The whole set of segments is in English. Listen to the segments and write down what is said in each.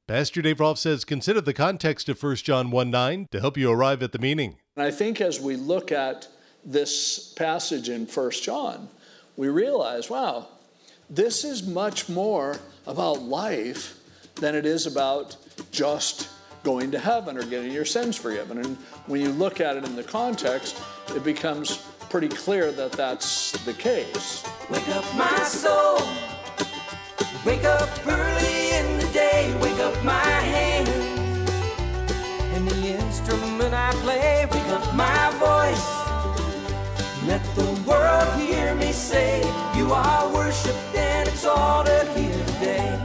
Pastor Dave Rolfe says consider the context of 1 John 1:9 to help you arrive at the meaning. And I think as we look at this passage in 1 John, we realize, wow, this is much more about life than it is about just going to heaven or getting your sins forgiven. And when you look at it in the context, it becomes pretty clear that that's the case. Wake up my soul, wake up early in the day, wake up my hands, and the instrument I play, wake up my voice, let the world hear me say, you are worshipped and exalted here today.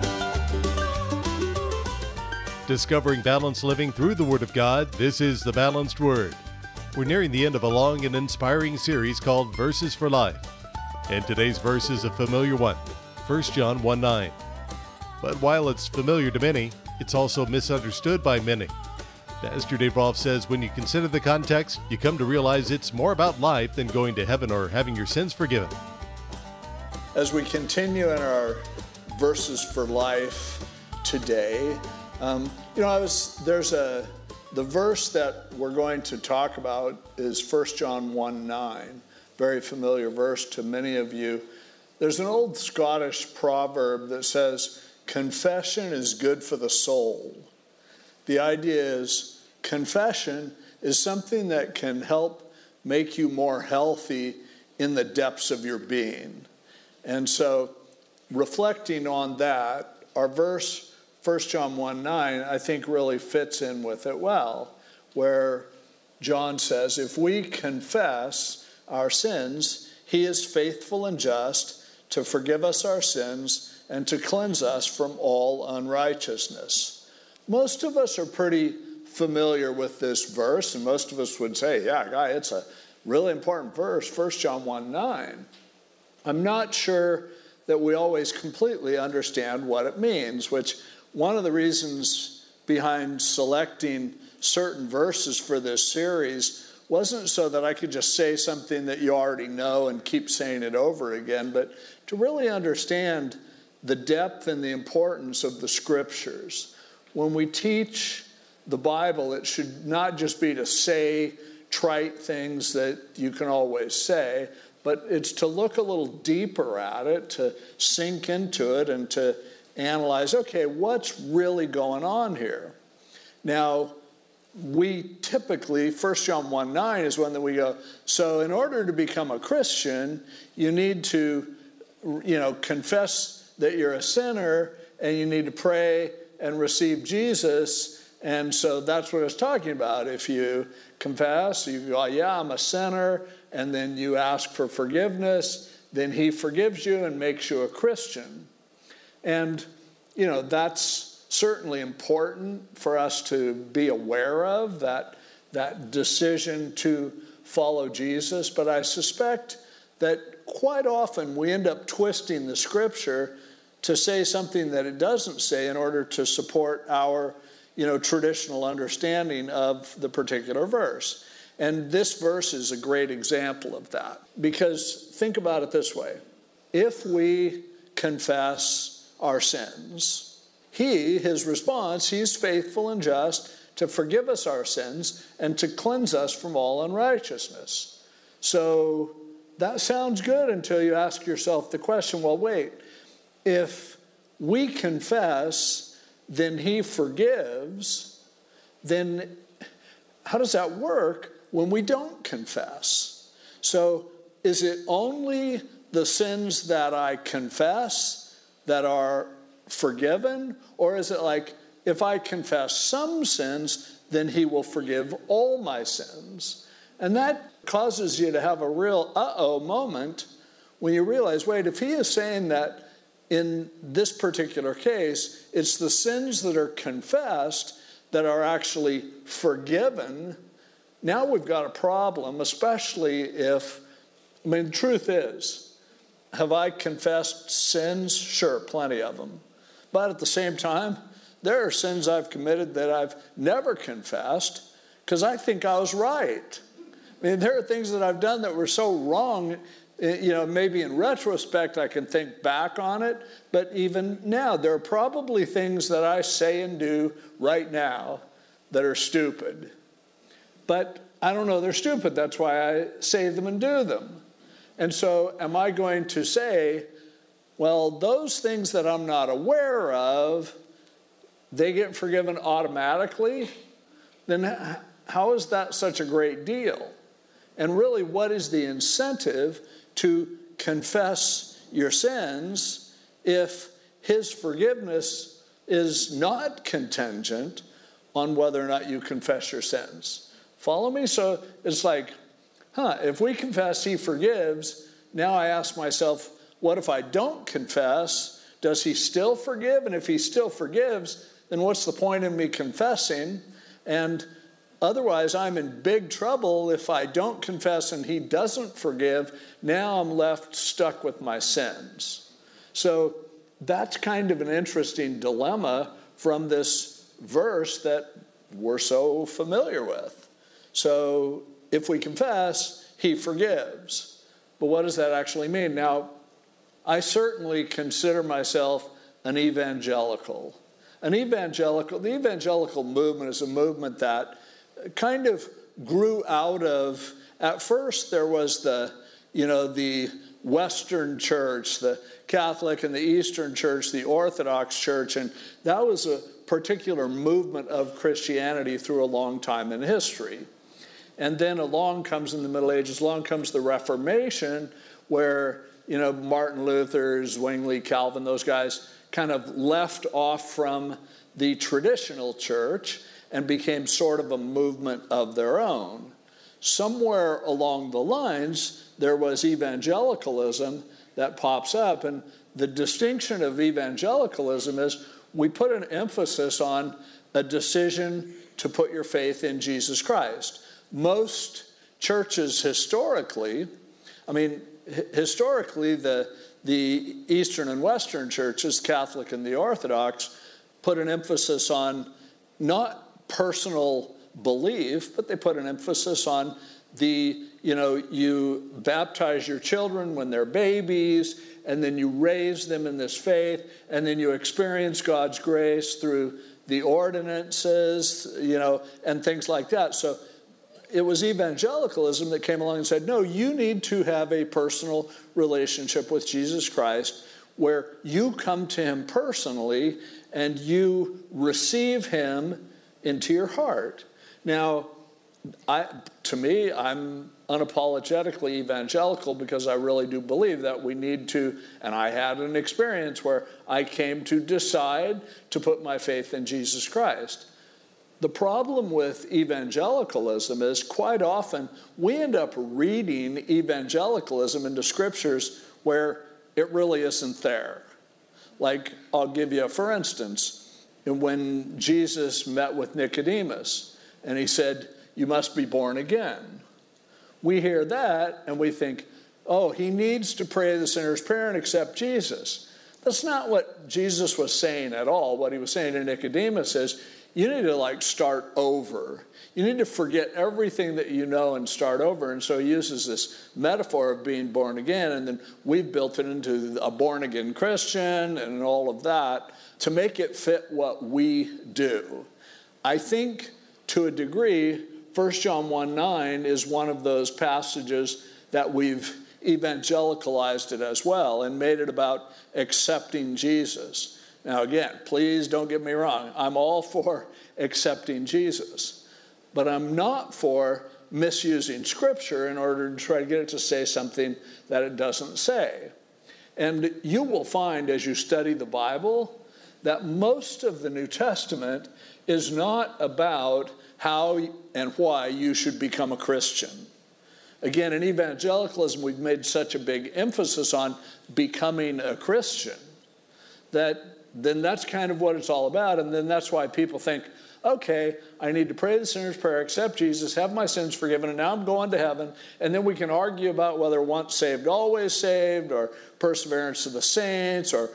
Discovering balanced living through the Word of God, this is The Balanced Word. We're nearing the end of a long and inspiring series called Verses for Life. And today's verse is a familiar one, 1 John 1:9. But while it's familiar to many, it's also misunderstood by many. Pastor Dave Rolfe says when you consider the context, you come to realize it's more about life than going to heaven or having your sins forgiven. As we continue in our Verses for Life today, the verse that we're going to talk about is 1 John 1:9, very familiar verse to many of you. There's an old Scottish proverb that says, confession is good for the soul. The idea is confession is something that can help make you more healthy in the depths of your being. And so reflecting on that, our verse 1 John 1:9, I think really fits in with it well, where John says, if we confess our sins, he is faithful and just to forgive us our sins and to cleanse us from all unrighteousness. Most of us are pretty familiar with this verse, and most of us would say, yeah, guy, it's a really important verse, 1 John 1:9. I'm not sure that we always completely understand what it means, which one of the reasons behind selecting certain verses for this series wasn't so that I could just say something that you already know and keep saying it over again, but to really understand the depth and the importance of the scriptures. When we teach the Bible, it should not just be to say trite things that you can always say, but it's to look a little deeper at it, to sink into it, and to analyze, okay, what's really going on here? Now, we typically, 1 John 1:9 is one that we go, so in order to become a Christian, you need to, confess that you're a sinner, and you need to pray and receive Jesus. And so that's what it's talking about. If you confess, you go, yeah, I'm a sinner, and then you ask for forgiveness, then he forgives you and makes you a Christian. And, that's certainly important for us to be aware of, that decision to follow Jesus. But I suspect that quite often we end up twisting the scripture to say something that it doesn't say in order to support our, traditional understanding of the particular verse. And this verse is a great example of that. Because think about it this way. If we confess our sins, his response, he's faithful and just to forgive us our sins and to cleanse us from all unrighteousness. So that sounds good until you ask yourself the question, well, wait, if we confess, then he forgives, then how does that work when we don't confess? So is it only the sins that I confess that are forgiven? Or is it like, if I confess some sins, then he will forgive all my sins? And that causes you to have a real uh-oh moment when you realize, wait, if he is saying that in this particular case, it's the sins that are confessed that are actually forgiven, now we've got a problem, especially if, the truth is, have I confessed sins? Sure, plenty of them. But at the same time, there are sins I've committed that I've never confessed because I think I was right. There are things that I've done that were so wrong maybe in retrospect I can think back on it, but even now, there are probably things that I say and do right now that are stupid. But I don't know they're stupid. That's why I say them and do them. And so am I going to say, well, those things that I'm not aware of, they get forgiven automatically? Then how is that such a great deal? And really, what is the incentive to confess your sins if his forgiveness is not contingent on whether or not you confess your sins? Follow me? So it's like, if we confess, he forgives. Now I ask myself, what if I don't confess? Does he still forgive? And if he still forgives, then what's the point in me confessing? And otherwise, I'm in big trouble if I don't confess and he doesn't forgive. Now I'm left stuck with my sins. So that's kind of an interesting dilemma from this verse that we're so familiar with. So if we confess, he forgives. But what does that actually mean? Now, I certainly consider myself an evangelical. The evangelical movement is a movement that kind of grew out of, at first there was the Western church, the Catholic and the Eastern church, the Orthodox church, and that was a particular movement of Christianity through a long time in history. And then along comes, in the Middle Ages, along comes the Reformation, where, Martin Luther, Zwingli, Calvin, those guys kind of left off from the traditional church and became sort of a movement of their own. Somewhere along the lines, there was evangelicalism that pops up. And the distinction of evangelicalism is we put an emphasis on a decision to put your faith in Jesus Christ. Most churches historically, the Eastern and Western churches, Catholic and the Orthodox, put an emphasis on not personal belief, but they put an emphasis on you baptize your children when they're babies, and then you raise them in this faith, and then you experience God's grace through the ordinances, and things like that. So it was evangelicalism that came along and said, no, you need to have a personal relationship with Jesus Christ where you come to him personally and you receive him into your heart. Now, to me, I'm unapologetically evangelical because I really do believe that we need to, and I had an experience where I came to decide to put my faith in Jesus Christ. The problem with evangelicalism is quite often we end up reading evangelicalism into scriptures where it really isn't there. Like, I'll give you, for instance, when Jesus met with Nicodemus and he said, you must be born again. We hear that and we think, oh, he needs to pray the sinner's prayer and accept Jesus. That's not what Jesus was saying at all. What he was saying to Nicodemus is, you need to start over. You need to forget everything that you know and start over. And so he uses this metaphor of being born again, and then we've built it into a born-again Christian and all of that to make it fit what we do. I think to a degree, 1 John 1:9 is one of those passages that we've evangelicalized it as well and made it about accepting Jesus. Now again, please don't get me wrong. I'm all for accepting Jesus. But I'm not for misusing Scripture in order to try to get it to say something that it doesn't say. And you will find as you study the Bible that most of the New Testament is not about how and why you should become a Christian. Again, in evangelicalism, we've made such a big emphasis on becoming a Christian that then that's kind of what it's all about. And then that's why people think, okay, I need to pray the sinner's prayer, accept Jesus, have my sins forgiven, and now I'm going to heaven. And then we can argue about whether once saved, always saved, or perseverance of the saints, or,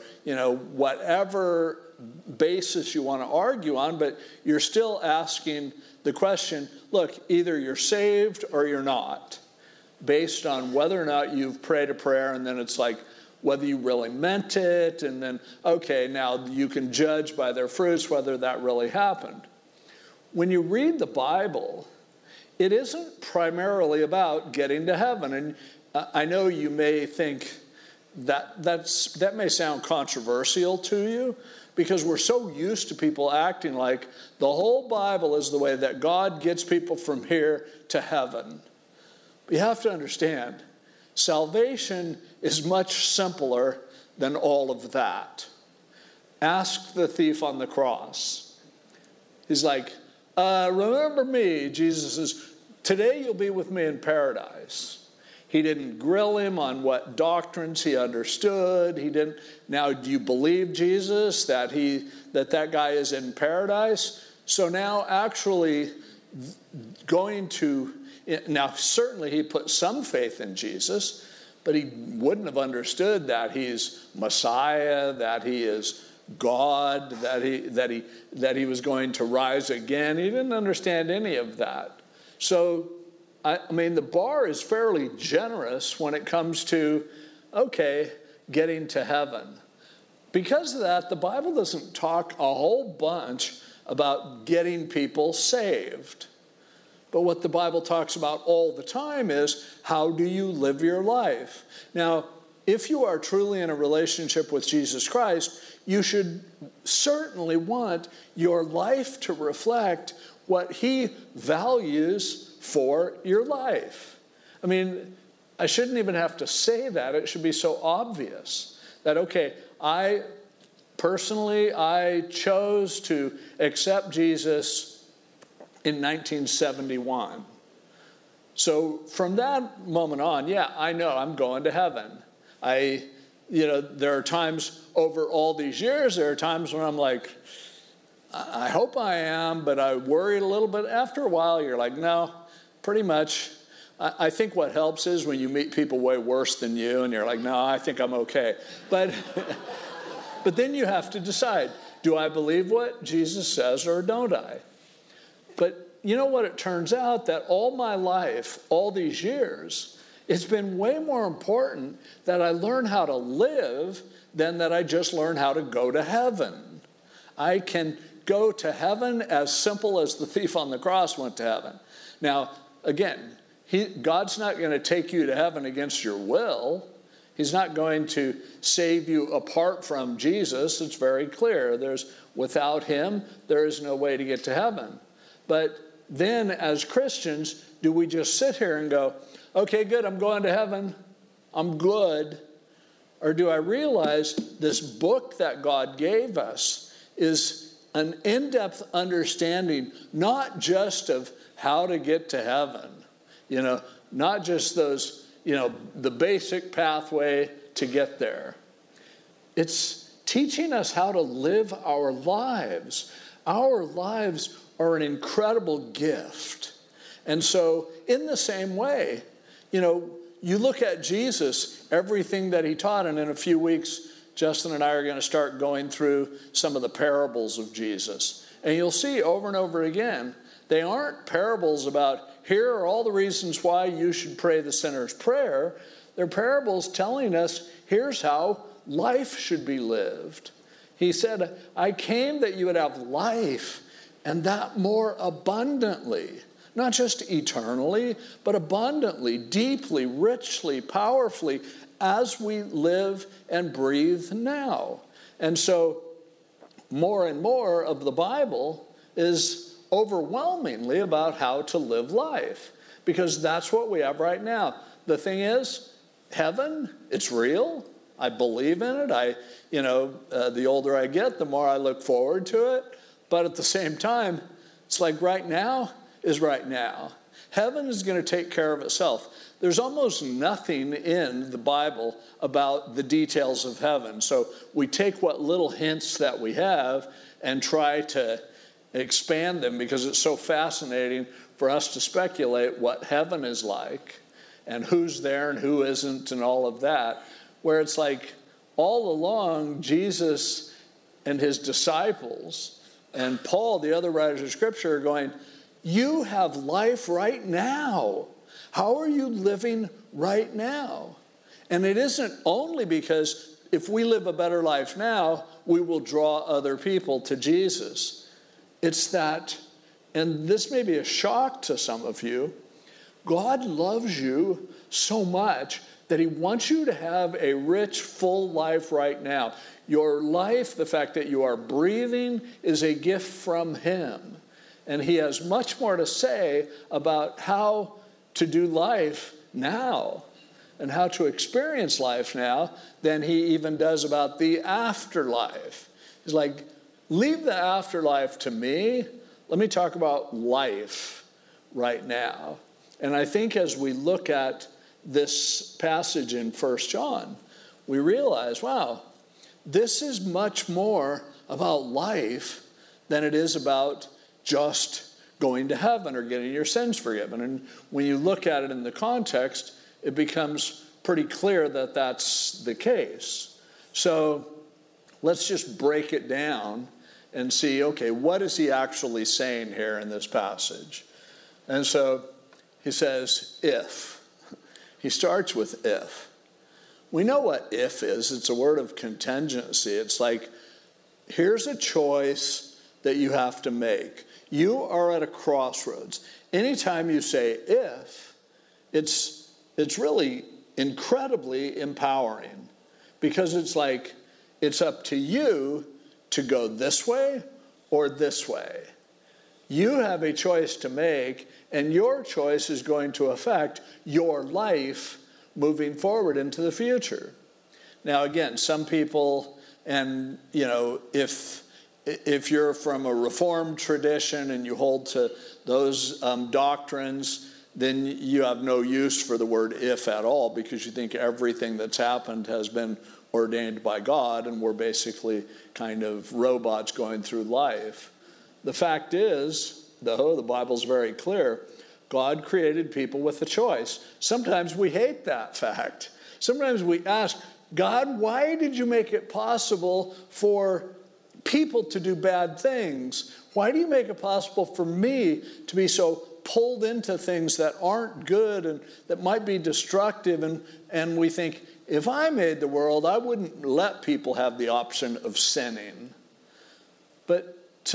whatever basis you want to argue on. But you're still asking the question, look, either you're saved or you're not. based on whether or not you've prayed a prayer, and then it's like whether you really meant it, and then, okay, now you can judge by their fruits whether that really happened. When you read the Bible, it isn't primarily about getting to heaven. And I know you may think that may sound controversial to you, because we're so used to people acting like the whole Bible is the way that God gets people from here to heaven. But you have to understand, salvation is much simpler than all of that. Ask the thief on the cross. He's like, remember me. Jesus says, today you'll be with me in paradise. He didn't grill him on what doctrines he understood. He didn't. Now, do you believe Jesus that that guy is in paradise? So now actually now certainly he put some faith in Jesus, but he wouldn't have understood that he's Messiah, that he is God, that he was going to rise again. He didn't understand any of that. So I mean, the bar is fairly generous when it comes to, okay, getting to heaven. Because of that, the Bible doesn't talk a whole bunch about getting people saved. But what the Bible talks about all the time is, how do you live your life? Now, if you are truly in a relationship with Jesus Christ, you should certainly want your life to reflect what he values for your life. I mean, I shouldn't even have to say that. It should be so obvious that, okay, I chose to accept Jesus in 1971. So from that moment on, yeah, I know I'm going to heaven. There are times over all these years, there are times when I'm like, I hope I am, but I worried a little bit. After a while, you're like, no, pretty much. I think what helps is when you meet people way worse than you, and you're like, no, I think I'm okay. But then you have to decide, do I believe what Jesus says or don't I? But you know what? It turns out that all my life, all these years, it's been way more important that I learn how to live than that I just learn how to go to heaven. I can go to heaven as simple as the thief on the cross went to heaven. Now, again, God's not going to take you to heaven against your will. He's not going to save you apart from Jesus. It's very clear. Without him, there is no way to get to heaven. But then as Christians, do we just sit here and go, okay, good, I'm going to heaven. I'm good. Or do I realize this book that God gave us is an in-depth understanding, not just of how to get to heaven, not just those, the basic pathway to get there. It's teaching us how to live our lives. Our lives are an incredible gift. And so in the same way, you look at Jesus, everything that he taught, and in a few weeks, Justin and I are going to start going through some of the parables of Jesus. And you'll see over and over again, they aren't parables about, here are all the reasons why you should pray the sinner's prayer. They're parables telling us, here's how life should be lived. He said, I came that you would have life, and that more abundantly. Not just eternally, but abundantly, deeply, richly, powerfully, as we live and breathe now. And so more and more of the Bible is overwhelmingly about how to live life, because that's what we have right now. The thing is, heaven, it's real. I believe in it. The older I get, the more I look forward to it. But at the same time, it's like right now is right now. Heaven is going to take care of itself. There's almost nothing in the Bible about the details of heaven. So we take what little hints that we have and try to expand them, because it's so fascinating for us to speculate what heaven is like and who's there and who isn't and all of that, where it's like all along Jesus and his disciples and Paul, the other writers of Scripture, are going, you have life right now. How are you living right now? And it isn't only because if we live a better life now, we will draw other people to Jesus. It's that, and this may be a shock to some of you, God loves you so much that he wants you to have a rich, full life right now. Your life, the fact that you are breathing, is a gift from him. And he has much more to say about how to do life now and how to experience life now than he even does about the afterlife. He's like, leave the afterlife to me. Let me talk about life right now. And I think as we look at this passage in 1 John, we realize, wow, this is much more about life than it is about just going to heaven or getting your sins forgiven. And when you look at it in the context, it becomes pretty clear that that's the case. So let's just break it down and see, okay, what is he actually saying here in this passage? And so he says, if. He starts with if. We know what if is. It's a word of contingency. It's like, here's a choice that you have to make. You are at a crossroads. Anytime you say if, it's really incredibly empowering, because it's like, it's up to you to go this way or this way. You have a choice to make, and your choice is going to affect your life moving forward into the future. Now, again, some people, and if you're from a Reformed tradition and you hold to those doctrines, then you have no use for the word if at all, because you think everything that's happened has been ordained by God and we're basically kind of robots going through life. The fact is, though, the Bible's very clear, God created people with a choice. Sometimes we hate that fact. Sometimes we ask, God, why did you make it possible for people to do bad things? Why do you make it possible for me to be so pulled into things that aren't good and that might be destructive? And we think, if I made the world, I wouldn't let people have the option of sinning. But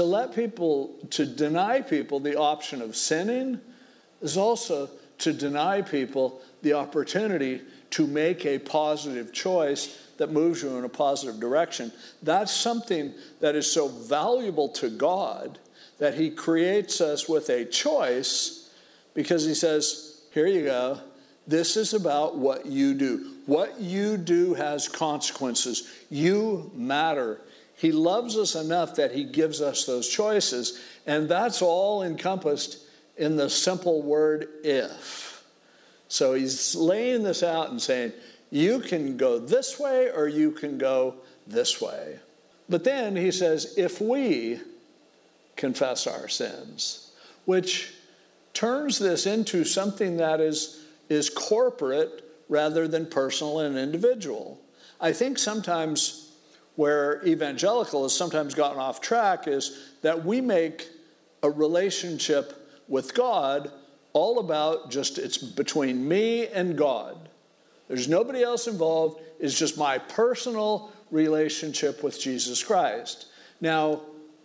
to deny people the option of sinning is also to deny people the opportunity to make a positive choice that moves you in a positive direction. That's something that is so valuable to God, that he creates us with a choice, because he says, here you go. This is about what you do. What you do has consequences. You matter. He loves us enough that he gives us those choices. And that's all encompassed in the simple word if. So he's laying this out and saying, you can go this way or you can go this way. But then he says, if we confess our sins, which turns this into something that is corporate rather than personal and individual. I think sometimes where evangelical has sometimes gotten off track is that we make a relationship with God all about just, it's between me and God. There's nobody else involved. It's just my personal relationship with Jesus Christ. Now,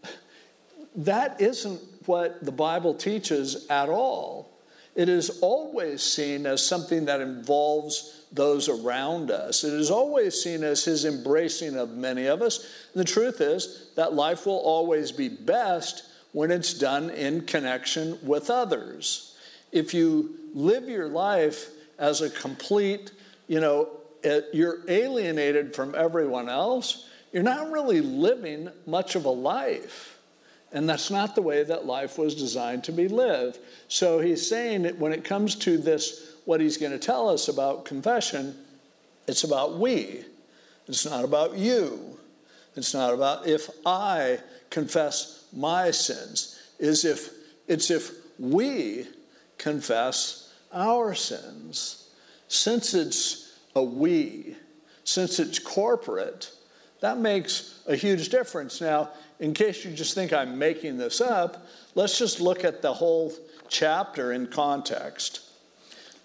that isn't what the Bible teaches at all. It is always seen as something that involves those around us. It is always seen as his embracing of many of us. And the truth is that life will always be best when it's done in connection with others. If you live your life as a complete, you're alienated from everyone else, you're not really living much of a life. And that's not the way that life was designed to be lived. So he's saying that when it comes to this, what he's going to tell us about confession, it's about we. It's not about you. It's not about if I confess my sins. It's if we confess our sins. Since it's a we, since it's corporate, that makes a huge difference. Now, in case you just think I'm making this up, let's just look at the whole chapter in context.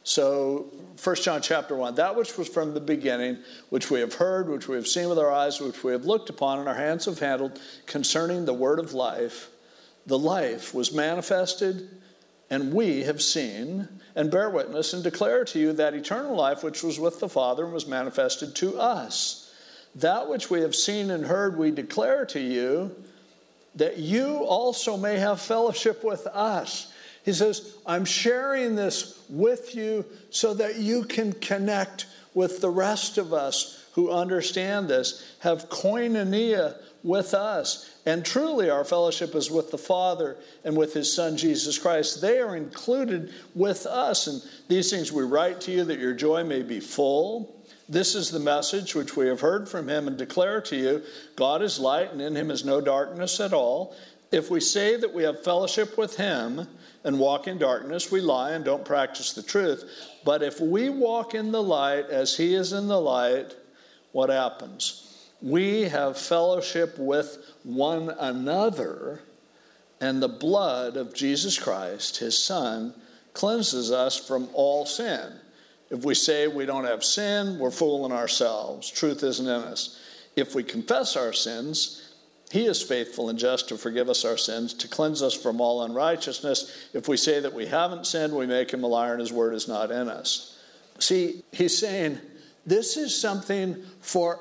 So 1 John chapter 1, that which was from the beginning, which we have heard, which we have seen with our eyes, which we have looked upon and our hands have handled, concerning the word of life. The life was manifested, and we have seen and bear witness and declare to you that eternal life which was with the Father and was manifested to us. That which we have seen and heard we declare to you, that you also may have fellowship with us. He says, I'm sharing this with you so that you can connect with the rest of us who understand this, have koinonia with us. And truly our fellowship is with the Father and with his Son, Jesus Christ. They are included with us. And these things we write to you that your joy may be full. This is the message which we have heard from him and declare to you. God is light, and in him is no darkness at all. If we say that we have fellowship with him and walk in darkness, we lie and don't practice the truth. But if we walk in the light as he is in the light, what happens? We have fellowship with one another, and the blood of Jesus Christ, his Son, cleanses us from all sin. If we say we don't have sin, we're fooling ourselves. Truth isn't in us. If we confess our sins, he is faithful and just to forgive us our sins, to cleanse us from all unrighteousness. If we say that we haven't sinned, we make him a liar and his word is not in us. See, he's saying this is something for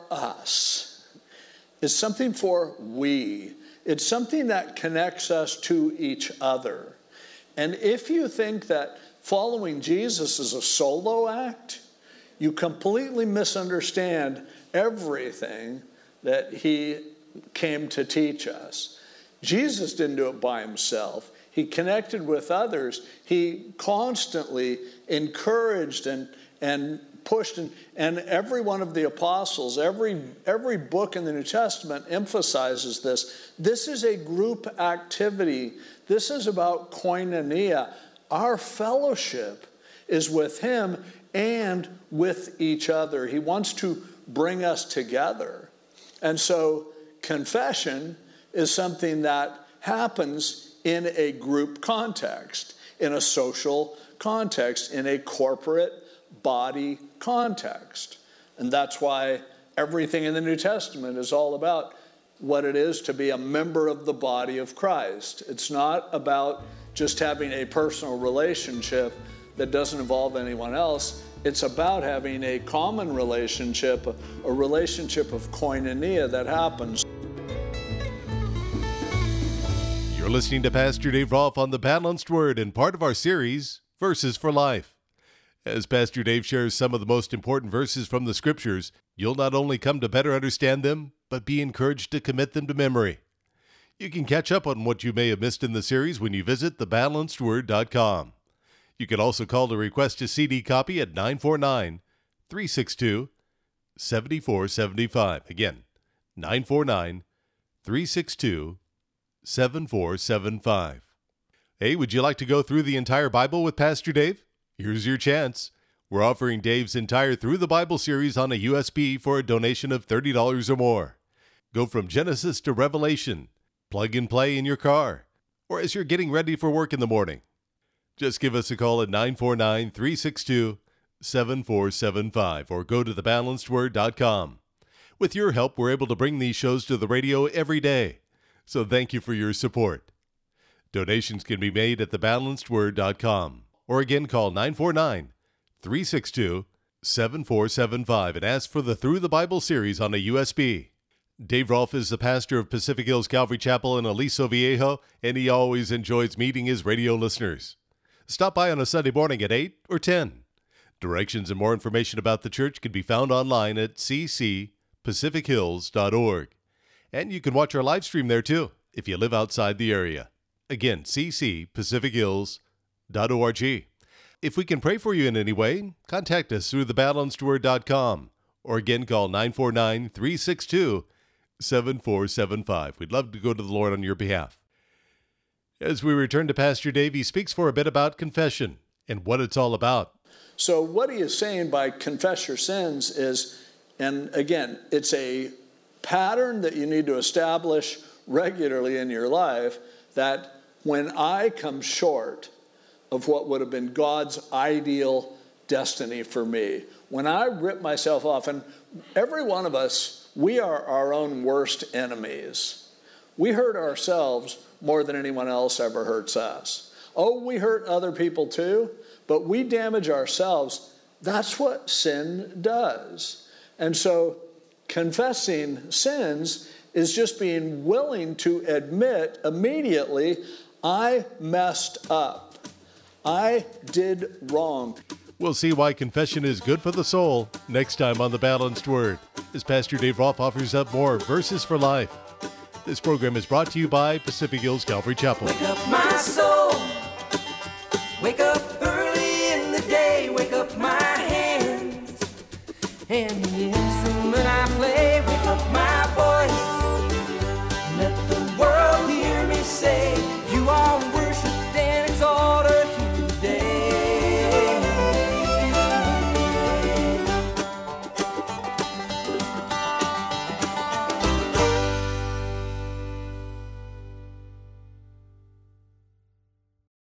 us. It's something for we. It's something that connects us to each other. And if you think that following Jesus is a solo act, you completely misunderstand everything that he came to teach us. Jesus didn't do it by himself. He connected with others. He constantly encouraged and pushed, and every one of the apostles, every book in the New Testament emphasizes this. This is a group activity. This is about koinonia. Our fellowship is with him and with each other. He wants to bring us together. And so confession is something that happens in a group context, in a social context, in a corporate body context. And that's why everything in the New Testament is all about what it is to be a member of the body of Christ. It's not about just having a personal relationship that doesn't involve anyone else. It's about having a common relationship, a relationship of koinonia that happens. You're listening to Pastor Dave Rolfe on the Balanced Word and part of our series, Verses for Life. As Pastor Dave shares some of the most important verses from the Scriptures, you'll not only come to better understand them, but be encouraged to commit them to memory. You can catch up on what you may have missed in the series when you visit thebalancedword.com. You can also call to request a CD copy at 949-362-7475. Again, 949-362-7475. Hey, would you like to go through the entire Bible with Pastor Dave? Here's your chance. We're offering Dave's entire Through the Bible series on a USB for a donation of $30 or more. Go from Genesis to Revelation. Plug and play in your car, or as you're getting ready for work in the morning. Just give us a call at 949-362-7475 or go to thebalancedword.com. With your help, we're able to bring these shows to the radio every day. So thank you for your support. Donations can be made at thebalancedword.com. Or again, call 949-362-7475 and ask for the Through the Bible series on a USB. Dave Rolfe is the pastor of Pacific Hills Calvary Chapel in Aliso Viejo, and he always enjoys meeting his radio listeners. Stop by on a Sunday morning at 8 or 10. Directions and more information about the church can be found online at ccpacifichills.org. And you can watch our live stream there too, if you live outside the area. Again, ccpacifichills.org. If we can pray for you in any way, contact us through thebalancedword.com. Or again, call 949-362-7475. We'd love to go to the Lord on your behalf. As we return to Pastor Dave, he speaks for a bit about confession and what it's all about. So what he is saying by confess your sins is, and again, it's a pattern that you need to establish regularly in your life, that when I come short of what would have been God's ideal destiny for me. When I rip myself off, and every one of us, we are our own worst enemies. We hurt ourselves more than anyone else ever hurts us. Oh, we hurt other people too, but we damage ourselves. That's what sin does. And so confessing sins is just being willing to admit immediately, I messed up. I did wrong. We'll see why confession is good for the soul next time on The Balanced Word, as Pastor Dave Rolfe offers up more verses for life. This program is brought to you by Pacific Hills Calvary Chapel. Wake up my soul. Wake up early in the day. Wake up my hands and